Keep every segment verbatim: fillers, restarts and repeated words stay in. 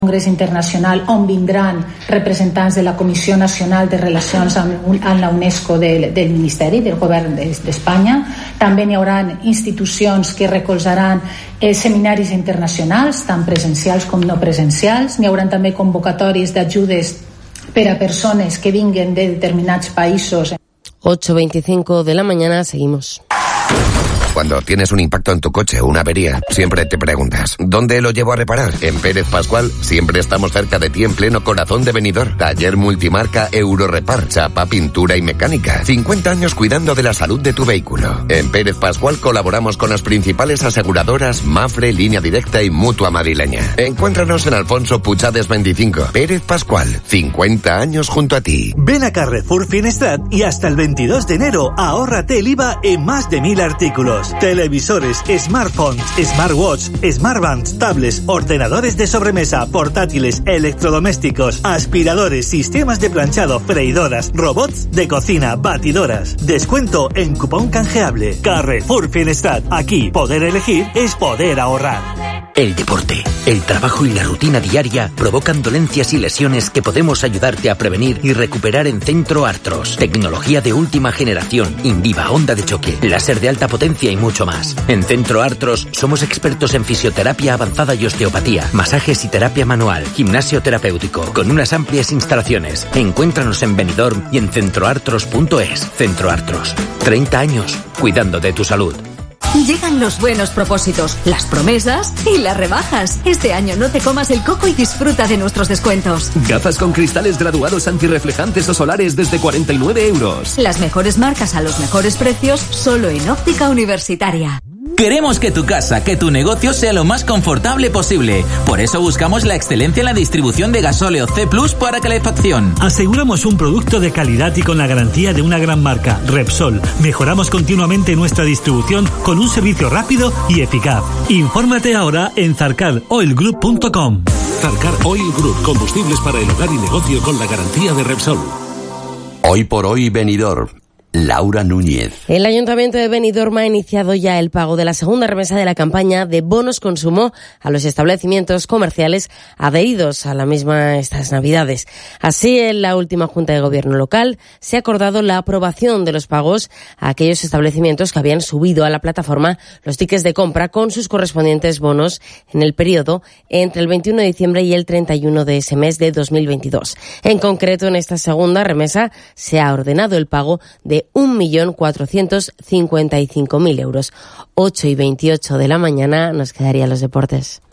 Congrés Internacional on vindran representants de la Comissió Nacional de Relacions amb, amb la UNESCO del, del Ministeri, del Govern d'Espanya. També hi haurà institucions que recolzaran eh, seminaris internacionals, tant presencials com no presencials. N'hi haurà també convocatòries d'ajudes per a persones que vinguen de determinats països. ocho veinticinco de la mañana, seguimos. Cuando tienes un impacto en tu coche o una avería, siempre te preguntas, ¿dónde lo llevo a reparar? En Pérez Pascual siempre estamos cerca de ti en pleno corazón de Benidorm. Taller multimarca Eurorepar, chapa, pintura y mecánica. cincuenta años cuidando de la salud de tu vehículo. En Pérez Pascual colaboramos con las principales aseguradoras Mafre, Línea Directa y Mutua Madrileña. Encuéntranos en Alfonso Puchades veinticinco. Pérez Pascual, cincuenta años junto a ti. Ven a Carrefour Finestrat y hasta el veintidós de enero ahórrate el I V A en más de mil artículos. Televisores, smartphones, smartwatch, smartbands, tablets, ordenadores de sobremesa, portátiles, electrodomésticos, aspiradores, sistemas de planchado, freidoras, robots de cocina, batidoras. Descuento en cupón canjeable. Carrefour Finestrat. Aquí poder elegir es poder ahorrar. El deporte, el trabajo y la rutina diaria provocan dolencias y lesiones que podemos ayudarte a prevenir y recuperar en Centro Artros. Tecnología de última generación, Indiva, onda de choque, láser de alta potencia y mucho más. En Centro Artros somos expertos en fisioterapia avanzada y osteopatía, masajes y terapia manual, gimnasio terapéutico, con unas amplias instalaciones. Encuéntranos en Benidorm y en centroartros punto es. Centro Artros, treinta años cuidando de tu salud. Llegan los buenos propósitos, las promesas y las rebajas. Este año no te comas el coco y disfruta de nuestros descuentos. Gafas con cristales graduados antirreflejantes o solares desde cuarenta y nueve euros. Las mejores marcas a los mejores precios, solo en Óptica Universitaria. Queremos que tu casa, que tu negocio sea lo más confortable posible. Por eso buscamos la excelencia en la distribución de gasóleo C plus para calefacción. Aseguramos un producto de calidad y con la garantía de una gran marca, Repsol. Mejoramos continuamente nuestra distribución con un servicio rápido y eficaz. Infórmate ahora en zarcar oil group punto com. Zarcar Oil Group, combustibles para el hogar y negocio con la garantía de Repsol. Hoy por hoy Benidorm. Laura Núñez. El Ayuntamiento de Benidorm ha iniciado ya el pago de la segunda remesa de la campaña de bonos consumo a los establecimientos comerciales adheridos a la misma estas Navidades. Así, en la última Junta de Gobierno local se ha acordado la aprobación de los pagos a aquellos establecimientos que habían subido a la plataforma los tickets de compra con sus correspondientes bonos en el periodo entre el veintiuno de diciembre y el treinta y uno de ese mes de dos mil veintidós. En concreto, en esta segunda remesa se ha ordenado el pago de un millón cuatrocientos cincuenta y cinco mil euros. ocho y veintiocho de la mañana, nos quedarían los deportes.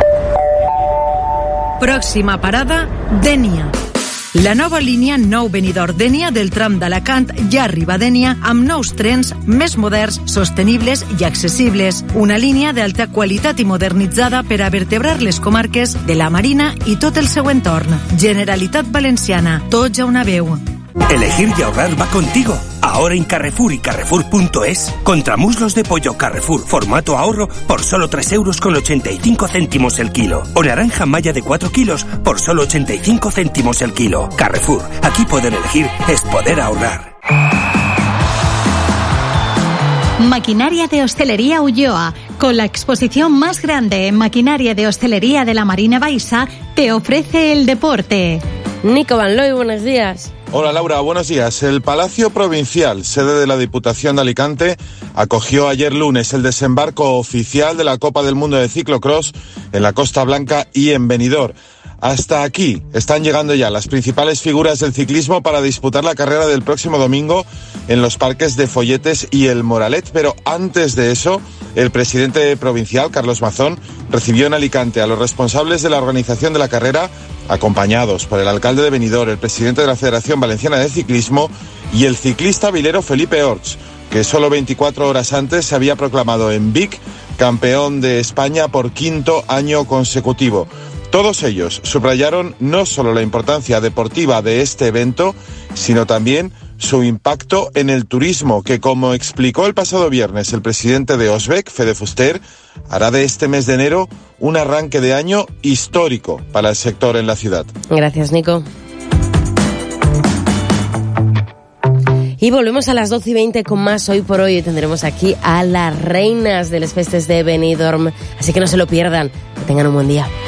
Pròxima parada, Dénia. La nova línia Nou Benidorm Dénia del tram d'Alacant ja arriba a Dénia amb nous trens més moderns, sostenibles i accessibles. Una línia d'alta qualitat i modernitzada per a vertebrar les comarques de la Marina i tot el seu entorn. Generalitat Valenciana, tots a una veu. Elegir y ahorrar va contigo. Ahora en Carrefour y Carrefour punto es. Contramuslos de pollo Carrefour, formato ahorro, por solo tres euros con ochenta y cinco céntimos el kilo. O naranja malla de cuatro kilos, por solo ochenta y cinco céntimos el kilo. Carrefour, aquí poder elegir es poder ahorrar. Maquinaria de Hostelería Ulloa, con la exposición más grande en maquinaria de hostelería de la Marina Baixa, te ofrece el deporte. Nico Van Looy, buenos días. Hola Laura, buenos días. El Palacio Provincial, sede de la Diputación de Alicante, acogió ayer lunes el desembarco oficial de la Copa del Mundo de Ciclocross en la Costa Blanca y en Benidorm. Hasta aquí están llegando ya las principales figuras del ciclismo para disputar la carrera del próximo domingo en los parques de Folletes y el Moralet, pero antes de eso, el presidente provincial, Carlos Mazón, recibió en Alicante a los responsables de la organización de la carrera, acompañados por el alcalde de Benidorm, el presidente de la Federación Valenciana de Ciclismo y el ciclista vilero Felipe Orts, que solo veinticuatro horas antes se había proclamado en Vic campeón de España por quinto año consecutivo. Todos ellos subrayaron no solo la importancia deportiva de este evento, sino también su impacto en el turismo, que, como explicó el pasado viernes el presidente de Osbec, Fede Fuster, hará de este mes de enero un arranque de año histórico para el sector en la ciudad. Gracias, Nico. Y volvemos a las doce y veinte con más Hoy por Hoy. Tendremos aquí a las reinas de las festes de Benidorm, así que no se lo pierdan. Que tengan un buen día.